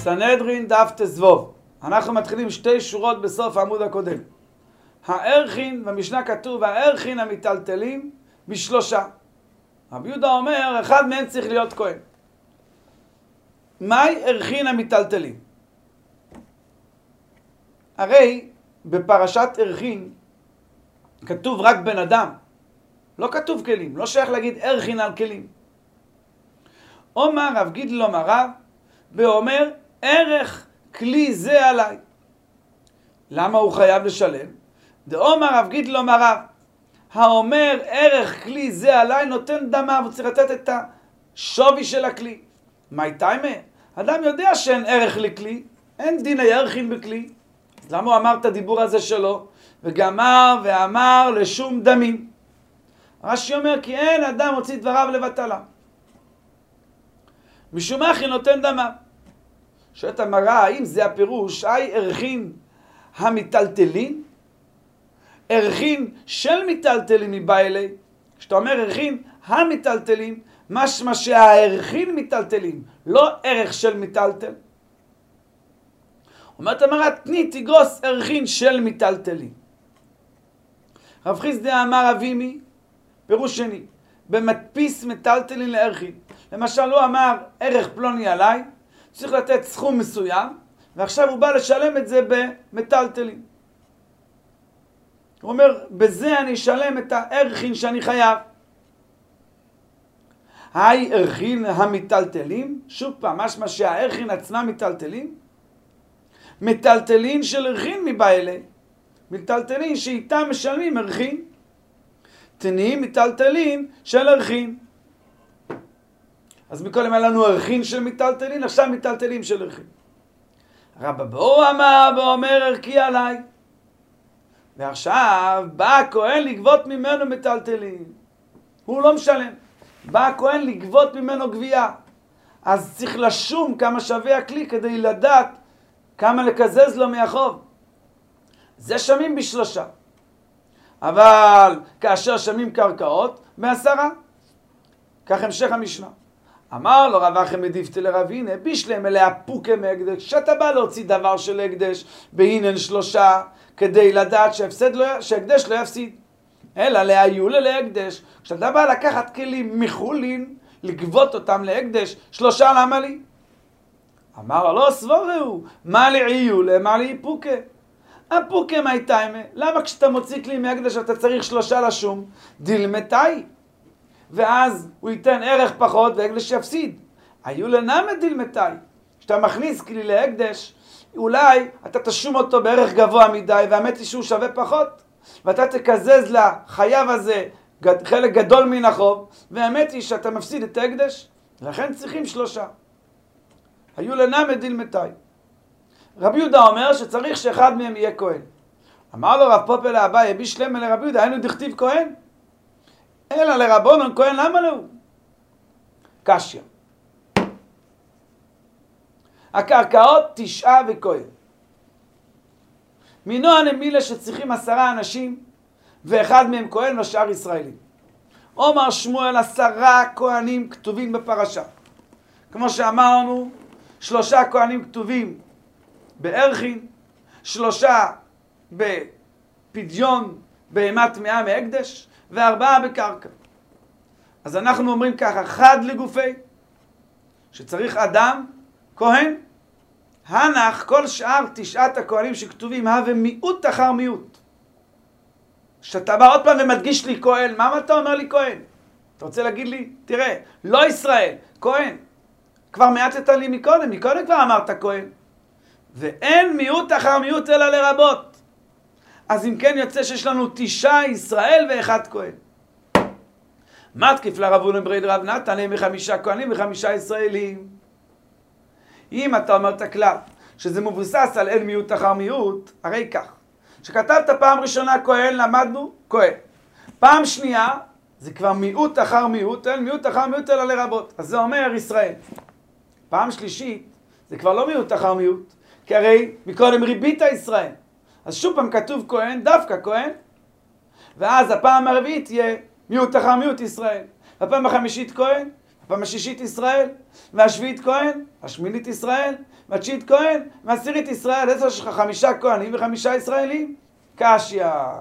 סנהדרין דף תזבוב. אנחנו מתחילים 2 שורות בסוף העמוד הקודם. הערכין, במשנה כתוב, הערכין המטלטלים ב3. רבי יהודה אומר, אחד מהם צריך להיות כהן. מהי ערכין המטלטלים? הרי בפרשת ערכין כתוב רק בן אדם. לא כתוב כלים, לא שייך להגיד ערכין על כלים. אומר רב גידל אומר רב, ואומר ערך כלי זה עליי. למה הוא חייב לשלם? דאמר רב גידל אומר רב, האומר ערך כלי זה עליי נותן דמה, הוא צריך לתת את השווי של הכלי. מה טיימה? אדם יודע שאין ערך לכלי, אין דיני ערכין בכלי. אז למה הוא אמר את הדיבור הזה שלו? וגמר ואמר לשום דמים. רש"י אומר כי אין אדם הוציא דבריו לבטלה. משום אחי נותן דמה. שואלת המראה, האם זה הפירוש, היי ערכין המטלטלין? ערכין של מטלטלים מבא אלי. כשאתה אומר ערכין המטלטלים, משמע שהערכין מטלטלים, לא ערך של מטלטל. אומרת המראה, תני תגרוס ערכין של מטלטלים. רב חיסדא אמר אבימי, פירוש שני, במדפיס מטלטלין לערכין. למשל הוא אמר ערך פלוני עליי, צריך לתת סכום מסוים, ועכשיו הוא בא לשלם את זה במטלטלין. הוא אומר, בזה אני אשלם את הערכין שאני חייב. היי ערכין המטלטלים, שוב פעם, משמע שהערכין עצמם מטלטלים, מטלטלין של ערכין מבא אלי, מטלטלין שאיתם משלמים ערכין, תנאים מטלטלין של ערכין. אז מקודם היה לנו ערכין של מטלטלין, עכשיו מטלטלים של ערכין. רבא באו אמר ואומר ערכי עליי. ועכשיו בא הכהן לגבות ממנו מטלטלין. הוא לא משלם. בא הכהן לגבות ממנו גבייה. אז צריך לשום כמה שווה הכלי כדי לדעת כמה לקזז לו מהחוב. זה שמים ב3. אבל כאשר שמים קרקעות, ב10. כך המשך המשנה. אמר לו רב אחי מדיפתי לרבינה, בישלם אליה פוקה מהקדש. שאתה בא להוציא דבר של הקדש, בהינן 3, כדי לדעת שהקדש לא יפסיד. אלא להיו להקדש. כשאתה בא לקחת כלים מחולין, לגבות אותם להקדש, 3 למה לי? אמר לו, לא סבורהו, מה לי עיולה, מה לי פוקה? הפוקה מה טיימה? למה כשאתה מוציא כלי מהקדש אתה צריך 3 לשום? דילמתי. ואז הוא ייתן ערך פחות והקדש יפסיד. היו לנמה דילמתי. כשאתה מכניס כלי להקדש, אולי אתה תשום אותו בערך גבוה מדי, והאמת היא שהוא שווה פחות, ואתה תקזז לחייב הזה חלק גדול מן החוב, והאמת היא שאתה מפסיד את ההקדש, לכן צריכים 3. היו לנמה דילמתי. רבי יהודה אומר שצריך שאחד מהם יהיה כהן. אמר לו רב פופא לאביי, בישלמה לרבי יהודה, היינו דכתיב כהן? אלא לרבונן כהן, למה לא? קשיא. הקרקעות 9 וכהן. מינו הנמילה שצריכים 10 אנשים, ואחד מהם כהן ושאר ישראלים. אומר שמואל 10 כהנים כתובים בפרשה. כמו שאמרנו, 3 כהנים כתובים בערכין, 3 בפדיון בהמה טמאה מהקדש, ו4 בקרקע. אז אנחנו אומרים ככה, חד לגופי, שצריך אדם, כהן, הנח כל שאר 9 הכהנים שכתובים, הווה מיעוט אחר מיעוט. שאתה בא עוד פעם ומדגיש לי כהן, מה אתה אומר לי כהן? אתה רוצה להגיד לי, תראה, לא ישראל, כהן. כבר מעטת לי מקודם כבר אמרת כהן. ואין מיעוט אחר מיעוט אלא לרבות. אז אם כן יוצא שיש לנו 9 ישראל ו1 כהן. מתקיף לרבון ברד רב נתן להם 5 כהנים ו5 ישראלים. אם אתה אומר את הכלל שזה מבוסס על אין מיעוט אחר מיעוט, הרי כך. שכתבת פעם ראשונה כהן, למדנו כהן. פעם שנייה זה כבר מיעוט אחר מיעוט, אין מיעוט אחר מיעוט אלא לרבות. אז זה אומר ישראל. פעם שלישית זה כבר לא מיעוט אחר מיעוט, כי הרי מקודם ריבית ישראל. אז שוב פעם כתוב כהן, דווקא כהן, ואז הפעם הרביעית תהיה מיעוט אחר מיעוט ישראל. הפעם החמישית כהן, הפעם השישית ישראל, והשביעית כהן, השמינית ישראל, והתשיעית כהן, ועשירית ישראל, 10 שלך 5 כהנים ו5 ישראלים. קשיא.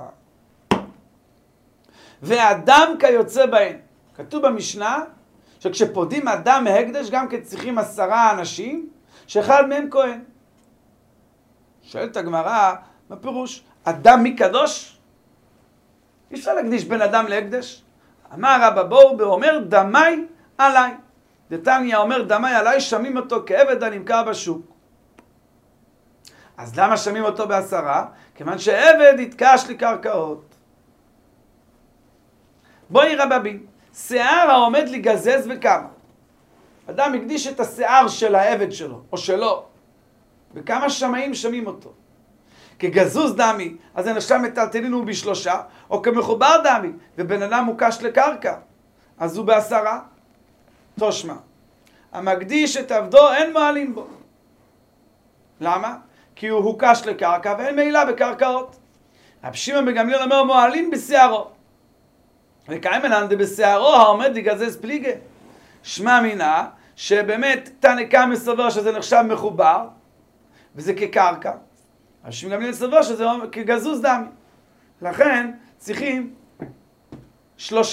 ואדם כיוצא בהן. כתוב במשנה, שכשפודים אדם מהקדש, גם כן צריכים 10 אנשים, שאחד מהם כהן. שואלת הגמרא, מה פירוש? אדם מי קדוש? אי אפשר להקדיש בין אדם להקדש. אמר רבא בואו ואומר דמי עליי. דתניא אומר דמי עליי, שמים אותו כעבד הנמכר בשוק. אז למה שמים אותו ב10? כיוון שעבד יתקש לקרקעות. בואי רבבי, שיער העומד לגזז וכמה. אדם הקדיש את השיער של העבד שלו, או שלו. וכמה שמאים שמים אותו. כגזוז דמי, אז זה נחשב מטלטלין הוא ב3, או כמחובר דמי, ובן אדם מוקש לקרקע, אז הוא ב10. תושמע, המקדיש את עבדו אין מועלים בו. למה? כי הוא הוקש לקרקע ואין מעילה בקרקעות. רבי שמעון בן גמליאל אומר מועלים בשערו. וקיימנן דבשערו העומד לגזז פליגה. שמע מינה שבאמת תנא קמא סובר שזה נחשב מחובר, וזה כקרקע. רבי שמעון בן גמליאל סובר שזה כגזוז דמי. לכן צריכים 3.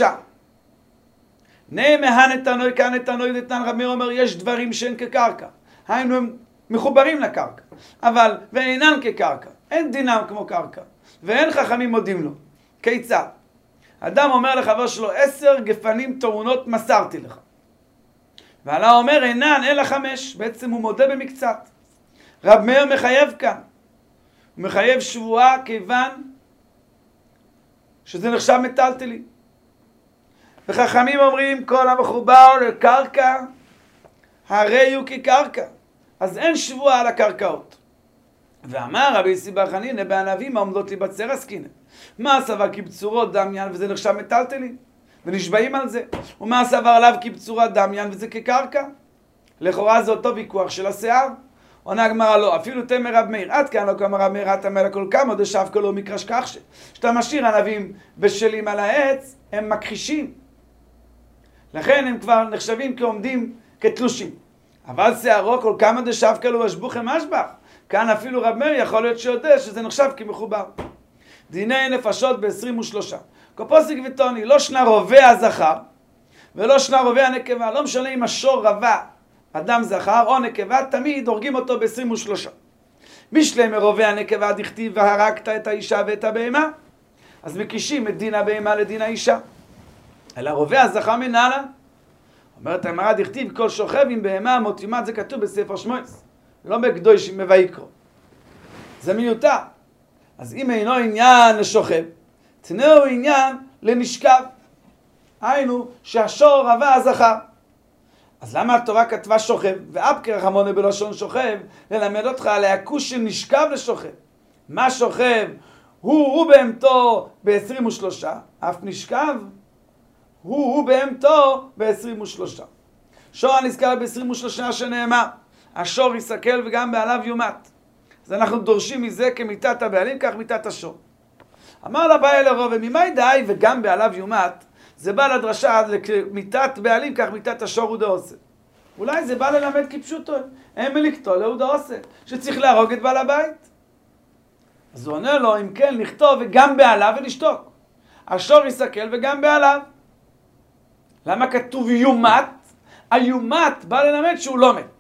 נאמהן תנוי כאן תנוי דתנן רבי מאיר אומר יש דברים שאין כקרקע. היינו הם מחוברים לקרקע. אבל ואינן כקרקע. אין דינם כמו קרקע. ואין חכמים מודים לו. כיצד? אדם אומר לחבר שלו 10 גפנים טעונות מסרתי לך. ועלה אומר אינן אלא 5. בעצם הוא מודה במקצת. רב מאיר מחייב כאן. הוא מחייב שבועה כיוון שזה נחשב מטלטלי. וחכמים אומרים כל המחובר לקרקע הרי הוא כקרקע. אז אין שבועה על הקרקעות. ואמר רבי יוסי בר חנינא בענבים העומדות להיבצר עסקינן. מה סבר כבצורות דמיין וזה נחשב מטלטלי? ונשבעים על זה. ומה סבר עליו כבצורת דמיין וזה כקרקע? לכאורה זה אותו ויכוח של השיער. עונה הגמרא לא, אפילו תמר רב מאיר, עד כאן לא כאמר רב מאיר, אתה מלא כל כמה דשאף כלו מקרש כחשה. שאתה משאיר ענבים בשלים על העץ, הם מכחישים. לכן הם כבר נחשבים כעומדים כתלושים. אבל שערו כל כמה דשאף כלו אשבוכם אשבח. כאן אפילו רב מאיר יכול להיות שיודע שזה נחשב כמחובר. דיני נפשות ב-23. קופוסיק וטוני, לא שנה רובה הזכר, ולא שנה רובה הנקבה, לא משנה אם השור רבה אדם זכר או נקבה, תמיד הורגים אותו ב-23. משלי מרובה הנקבה דכתיב והרגת את האישה ואת הבהמה, אז מקישים את דין הבהמה לדין האישה. אלא רובה הזכר מנהלה. אומרת הגמרא דכתיב כל שוכב עם בהמה מות יומת, זה כתוב בספר שמואל. לא בקדושים בויקרא. זה מיותר. אז אם אינו עניין לשוכב, תנאו עניין לנשכב. היינו שהשור רבה הזכר. אז למה התורה כתבה שוכב? ואבקר רחמונה בלשון שוכב, ללמד אותך על הכוש של נשכב לשוכב. מה שוכב? הוא בהמתו ב-23, אף נשכב, הוא בהמתו ב-23. שור הנזכר ב-23 שנאמר, השור יסכל וגם בעליו יומת. אז אנחנו דורשים מזה כמיתת הבעלים, כך מיתת השור. אמר לבעל לרובה, ממאי די וגם בעליו יומת, זה בא לדרשה למיתת בעלים, כך מיתת השור הוא דעושה. אולי זה בא ללמד כפשוטו, אין מלכתו הוא דעושה, שצריך להרוג את בעל הבית. אז הוא עונה לו, אם כן, לכתוב וגם בעליו ולשתוק. השור יסכל וגם בעליו. למה כתוב יומת? היומת בא ללמד שהוא לא מת.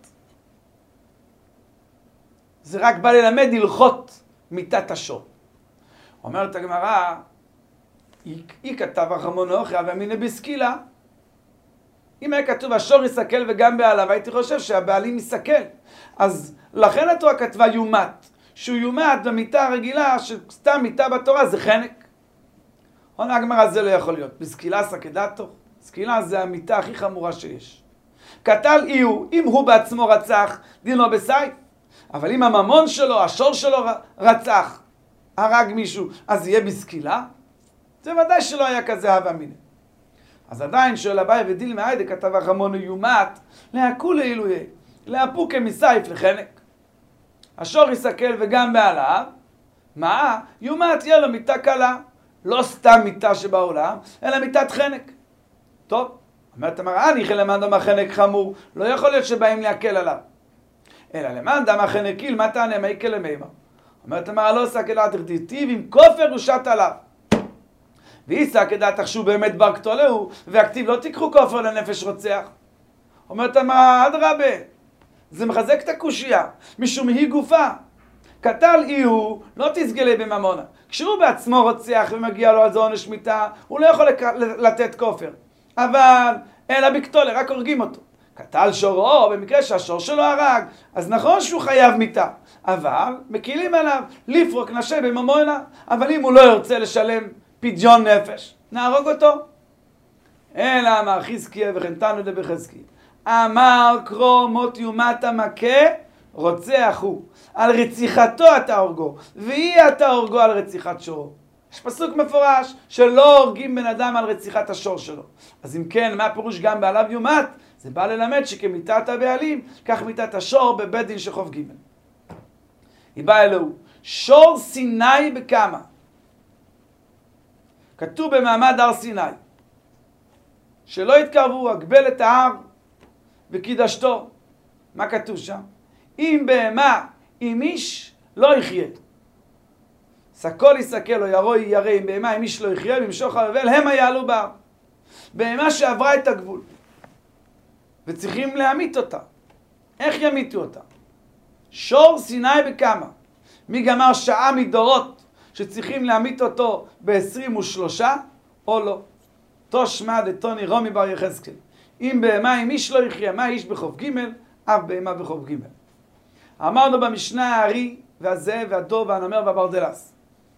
זה רק בא ללמד הלכות מיתת השור. אומרת הגמרא, היא כתב אחרמון אוכי, אבל מיני בסקילה. אם היה כתוב השור יסכל וגם בעליו, הייתי חושב שהבעלים יסכל. אז לכן התורה כתבה יומת. שהוא יומת במיתה הרגילה, שסתם מיתה בתורה זה חנק. עונה הגמרא, זה לא יכול להיות. בסקילה סקדתו. סקילה זה המיתה הכי חמורה שיש. קטל איהו, אם הוא בעצמו רצח, דינו בסייף. אבל אם הממון שלו, השור שלו רצח, הרג מישהו, אז יהיה בסקילה? זה ודאי שלא היה כזה הווה אמינא. אז עדיין שואל אביי ודיל מהיידה כתב אחרמון יומת, להכו לעילויה, להפו כמסייף לחנק. השור יסכל וגם בעליו, מה? יומת יהיה לו מיתה קלה. לא סתם מיתה שבעולם, אלא מיתת חנק. טוב, אומרת המראה, אני חלמד אמר חנק חמור, לא יכול להיות שבאים להקל עליו. אלא למאן דאמר חנקיל, מה תענה מייקל למימה? אומרת אמר, לא עושה כדעת תכתיב עם כופר ושת עליו. ואיסא כדעת תחשוב באמת בר קטולהו, והכתיב לא תיקחו כופר לנפש רוצח. אומרת אמר, אדרבה, זה מחזק את הקושייה, משום היא גופה. קטל אי הוא, לא תסגלה בממונה. כשהוא בעצמו רוצח ומגיע לו על זה עונש מיתה, הוא לא יכול לתת כופר. אבל, אלא בקטולה, רק הורגים אותו. קטל שורו, במקרה שהשור שלו הרג, אז נכון שהוא חייב מיתה. אבל, מקילים עליו, לפרוק נשה בממונה. אבל אם הוא לא ירצה לשלם פדיון נפש, נהרוג אותו. אלא אמר חזקיה וכן תנו דבחזקיה. אמר קרוא מותי ומטה מכה, רוצח הוא. על רציחתו אתה הורגו, ואי אתה הורגו על רציחת שורו. יש פסוק מפורש שלא הורגים בן אדם על רציחת השור שלו. אז אם כן, מה הפירוש גם בעליו יומת? זה בא ללמד שכמיתת הבעלים, כך מיתת השור בבית דין שחוב ג'. היא באה אלוהו, שור סיני בכמה. כתוב במעמד הר סיני, שלא יתקרבו, הגבל את ההר וקידשתו. מה כתוב שם? אם בהמה, אם איש, לא יחיה. סקול יסקל או ירוי ירא, אם בהמה, אם איש לא יחיה, במשוך הבבל, המה יעלו בהר. בהמה שעברה את הגבול. וצריכים להמית אותה. איך ימיתו אותה? שור סיני בכמה. מי גמר שעה מדורות שצריכים להמית אותו ב-23 או לא? תושמע דתוני רומי בר יחזקאל. אם בהמה, אם איש לא יחיה, מה איש בחוב ג', אף בהמה בחוב ג'. אמרנו במשנה הארי והזאב והדוב והנמר והברדלס.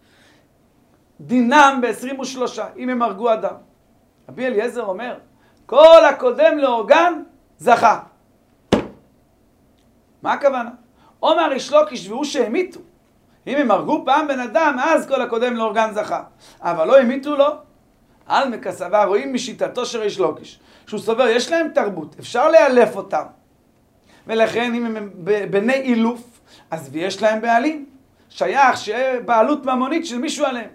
דינם ב-23, אם הם הרגו אדם. רבי אליעזר אומר, כל הקודם להורגן זכה. מה הכוונה? אומר איש לוקיש והוא שהמיתו. אם הם הרגו פעם בן אדם, אז כל הקודם להורגן זכה. אבל לא המיתו לו. על מכסבה רואים משיטתו של איש לוקיש. שהוא סובר, יש להם תרבות, אפשר לאלף אותם. ולכן אם הם בני אילוף, אז ויש להם בעלים. שייך שיהיה בעלות ממונית של מישהו עליהם.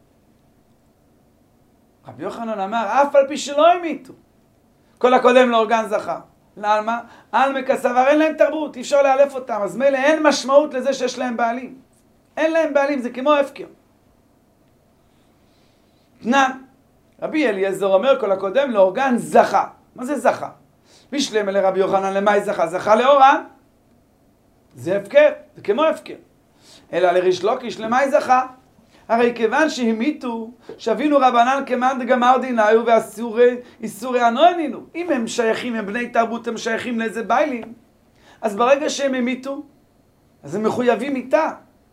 רבי יוחנן אמר, אף על פי שלא המיתו. כל הקודם להורגן זכה. למה? על מכסבה, אין להם תרבות, אי אפשר לאלף אותם. אז מילא אין משמעות לזה שיש להם בעלים. אין להם בעלים, זה כמו הפקר. תנן, רבי אליעזר אומר, כל הקודם להורגן זכה. מה זה זכה? בשלם אלה רבי יוחנן, למה היא זכה? זכה לאורן. זה הפקר, זה כמו הפקר. אלא לריש לוקיש, למה היא זכה? הרי כיוון שהמיתו, שווינו רבנן כמאן דגמר דינאיו ואיסורי אנונינו. אם הם שייכים, הם בני תרבות, הם שייכים לאיזה ביילים, אז ברגע שהם המיתו, אז הם מחויבים איתה.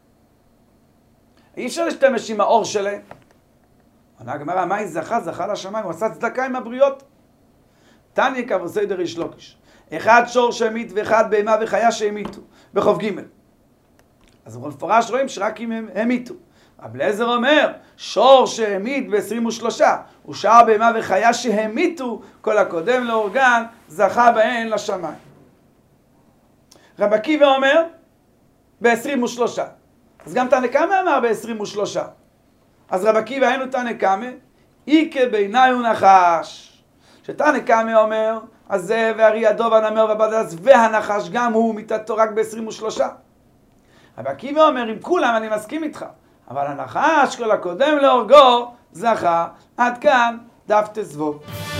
אי אפשר להשתמש עם האור שלהם. עונה הגמרא, מה היא זכה? זכה לשמיים, הוא עשה צדקה עם הבריות. תניא כבוסי דריש לוקיש. אחד שור שהמית ואחד בהמה וחיה שהמיתו, בחוב ג'. אז במפורש רואים שרק אם הם המיתו. רבי אליעזר אומר, שור שהמית ב-23, ושאר בהמה וחיה שהמיתו, כל הקודם להורגן, זכה בהן לשמיים. רבי עקיבא אומר, ב-23. אז גם תנא קמא אמר ב-23. אז רבי עקיבא היינו תנא קמא, איקה בעיני הוא נחש. שתנא קמא אומר, אז זה והארי הדוב והנמר והברדלס והנחש, גם הוא מיתתו רק ב-23. רבי עקיבא אומר, עם כולם אני מסכים איתך. אבל הנחש כל הקודם להורגו זכה. עד כאן דף תסבוב.